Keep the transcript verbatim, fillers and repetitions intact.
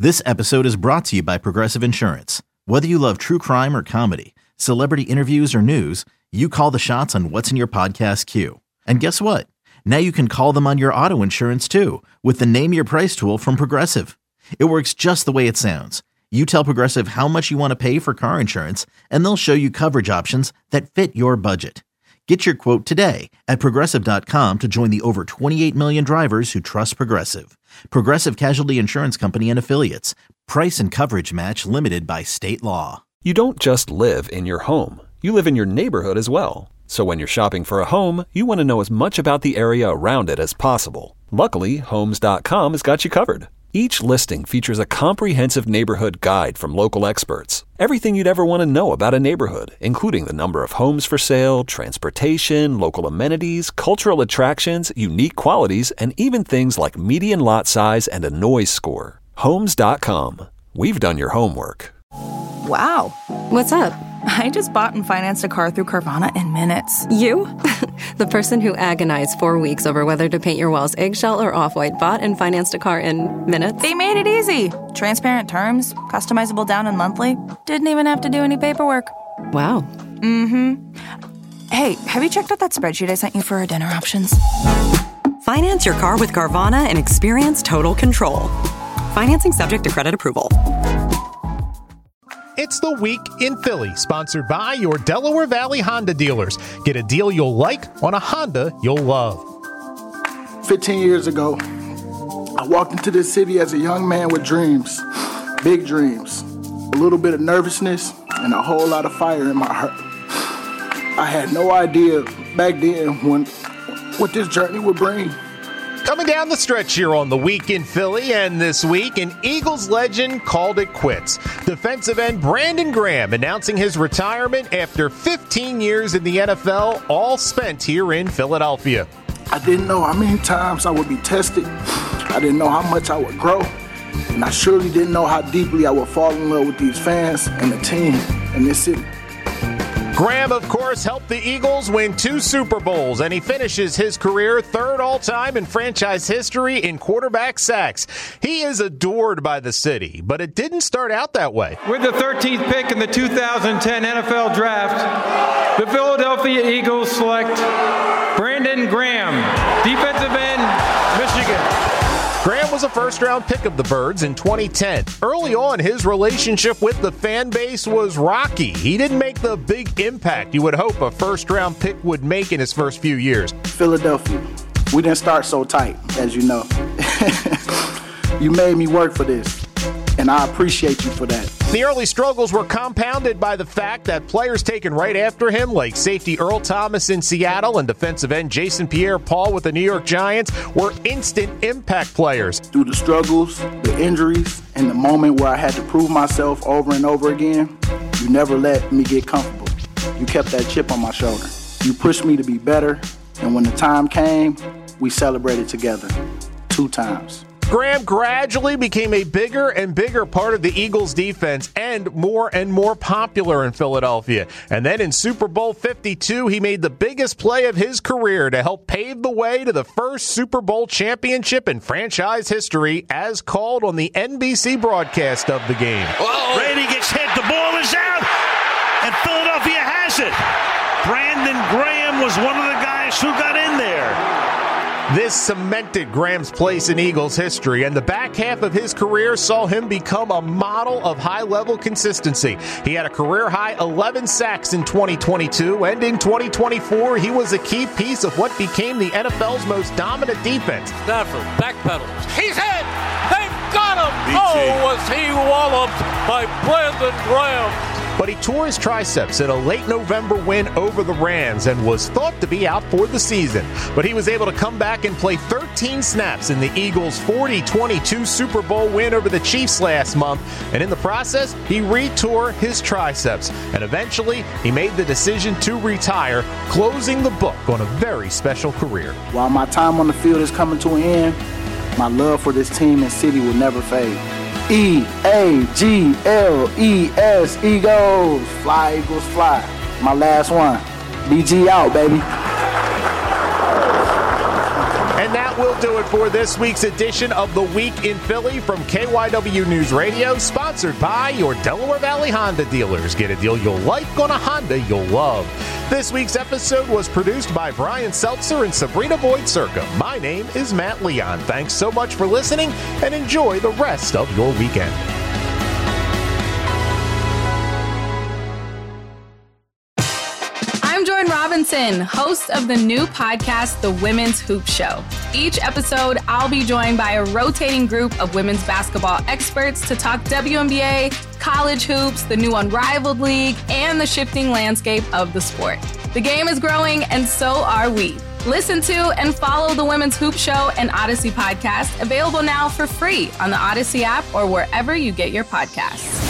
This episode is brought to you by Progressive Insurance. Whether you love true crime or comedy, celebrity interviews or news, you call the shots on what's in your podcast queue. And guess what? Now you can call them on your auto insurance too with the Name Your Price tool from Progressive. It works just the way it sounds. You tell Progressive how much you want to pay for car insurance, and they'll show you coverage options that fit your budget. Get your quote today at Progressive dot com to join the over twenty-eight million drivers who trust Progressive. Progressive Casualty Insurance Company and Affiliates. Price and coverage match limited by state law. You don't just live in your home. You live in your neighborhood as well. So when you're shopping for a home, you want to know as much about the area around it as possible. Luckily, Homes dot com has got you covered. Each listing features a comprehensive neighborhood guide from local experts. Everything you'd ever want to know about a neighborhood, including the number of homes for sale, transportation, local amenities, cultural attractions, unique qualities, and even things like median lot size and a noise score. Homes dot com. We've done your homework. Wow. What's up? I just bought and financed a car through Carvana in minutes. You? The person who agonized four weeks over whether to paint your walls eggshell or off-white bought and financed a car in minutes? They made it easy. Transparent terms, customizable down and monthly. Didn't even have to do any paperwork. Wow. Mm-hmm. Hey, have you checked out that spreadsheet I sent you for our dinner options? Finance your car with Carvana and experience total control. Financing subject to credit approval. It's the Week in Philly, sponsored by your Delaware Valley Honda dealers. Get a deal you'll like on a Honda you'll love. fifteen years ago, I walked into this city as a young man with dreams, big dreams, a little bit of nervousness, and a whole lot of fire in my heart. I had no idea back then when, what this journey would bring. Coming down the stretch here on the Week in Philly, and this week, an Eagles legend called it quits. Defensive end Brandon Graham announcing his retirement after fifteen years in the N F L, all spent here in Philadelphia. I didn't know how many times I would be tested. I didn't know how much I would grow. And I surely didn't know how deeply I would fall in love with these fans and the team and this city. Graham, of course, helped the Eagles win two Super Bowls, and he finishes his career third all-time in franchise history in quarterback sacks. He is adored by the city, but it didn't start out that way. With the thirteenth pick in the two thousand ten N F L Draft, the Philadelphia Eagles select Brandon Graham, defensive end, Michigan. Graham was a first-round pick of the Birds in twenty ten. Early on, his relationship with the fan base was rocky. He didn't make the big impact you would hope a first-round pick would make in his first few years. Philadelphia, we didn't start so tight, as you know. You made me work for this, and I appreciate you for that. The early struggles were compounded by the fact that players taken right after him, like safety Earl Thomas in Seattle and defensive end Jason Pierre-Paul with the New York Giants, were instant impact players. Through the struggles, the injuries, and the moment where I had to prove myself over and over again, you never let me get comfortable. You kept that chip on my shoulder. You pushed me to be better, and when the time came, we celebrated together. Two times. Graham gradually became a bigger and bigger part of the Eagles' defense and more and more popular in Philadelphia. And then in Super Bowl fifty-two, he made the biggest play of his career to help pave the way to the first Super Bowl championship in franchise history, as called on the N B C broadcast of the game. Uh-oh. Brady gets hit. The ball is out, and Philadelphia has it. Brandon Graham was one of the guys who got in there. This cemented Graham's place in Eagles history, and the back half of his career saw him become a model of high-level consistency. He had a career-high eleven sacks in twenty twenty-two, and in twenty twenty-four, he was a key piece of what became the N F L's most dominant defense. Stafford backpedals. He's hit! They've got him! Oh, was he walloped by Brandon Graham! But he tore his triceps in a late November win over the Rams and was thought to be out for the season. But he was able to come back and play thirteen snaps in the Eagles' forty twenty-two Super Bowl win over the Chiefs last month. And in the process, he re-tore his triceps. And eventually, he made the decision to retire, closing the book on a very special career. While my time on the field is coming to an end, my love for this team and city will never fade. E A G L E S, Eagles. Fly, Eagles, fly. My last one. B G out, baby. And And that will do it for this week's edition of The Week in Philly from K Y W News Radio, sponsored by your Delaware Valley Honda dealers. Get a deal you'll like on a Honda you'll love. This week's episode was produced by Brian Seltzer and Sabrina Boyd-Circa. My name is Matt Leon. Thanks so much for listening, and enjoy the rest of your weekend. I'm Jordan Robinson, host of the new podcast, The Women's Hoop Show. Each episode, I'll be joined by a rotating group of women's basketball experts to talk W N B A, college hoops, the new Unrivaled League, and the shifting landscape of the sport. The game is growing, and so are we. Listen to and follow the Women's Hoop Show and Odyssey podcast, available now for free on the Odyssey app or wherever you get your podcasts.